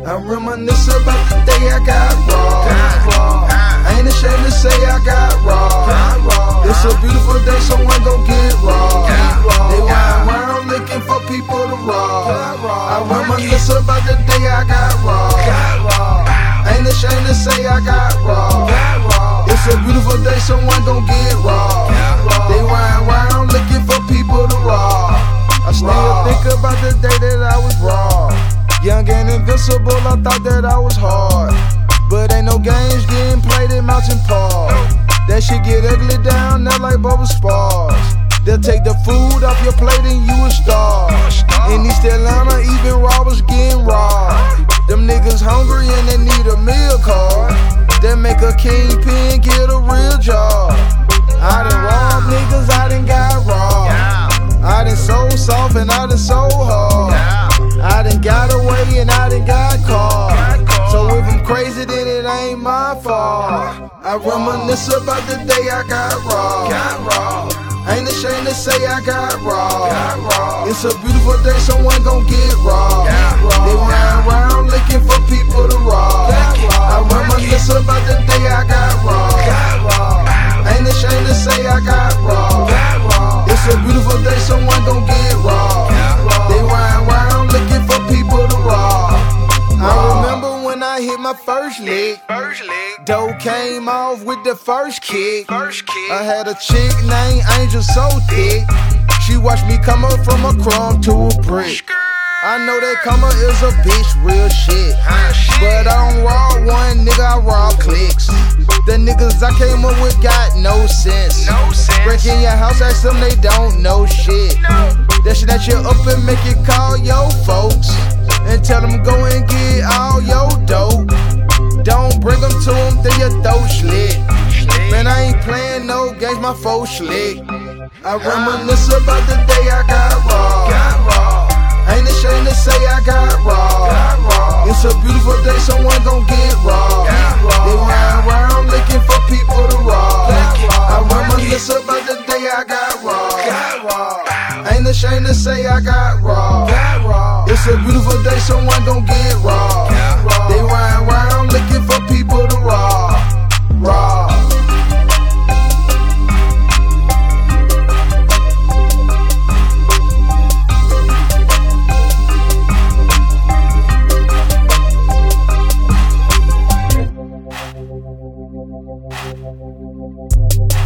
I reminisce about the day I got robbed. I ain't ashamed to say I got robbed. It's a beautiful day, someone gon' get robbed. They ride around looking for people to rob. I reminisce about the day I got robbed. I ain't ashamed to say I got robbed. It's a beautiful day, someone gon' get robbed. They ride around looking for people to rob. I still think about the day that I was robbed. Young and invincible, I thought that I was hard. But ain't no games getting played in Mountain Park. That shit get ugly down there like Bubba Spars. They'll take the food off your plate and you a star. In East Atlanta, even robbers getting robbed. Them niggas hungry and they need a meal card. They make a kingpin get a real job. I done robbed niggas, I done got robbed. I done so soft and I done so hard. I done got away and I done got caught. So if I'm crazy, then it ain't my fault. I reminisce about the day I got robbed. Ain't ashamed to say I got robbed. It's a beautiful day, someone gon' get robbed. They ride around looking for people to rob. I reminisce about the day I got robbed. Ain't ashamed to say I got robbed. It's a beautiful day, someone gon' get robbed. They ride around looking for people to rob. I remember when I hit my first lick. Dough came off with the first kick. I had a chick named Angel so thick. She watched me come up from a crumb to a brick. I know that karma is a bitch, real shit. But I don't rob one nigga, I rob clicks. The niggas I came up with got no sense. Break in your house, ask them, they don't know shit. That shit that you up and make you call your folks and tell them go and get all your dope. Don't bring them to them, then your throat slit. Man, I ain't playing no games, my folks slick. I reminisce about the day I got robbed. Ain't ashamed to say I got robbed. It's a beautiful day, someone gon' get robbed. They ride around looking for people to rob. I reminisce about the day I got robbed. Ain't ashamed to say I got robbed. It's a beautiful day, someone gon' get robbed. They ride around looking for people to rob. We'll be right back.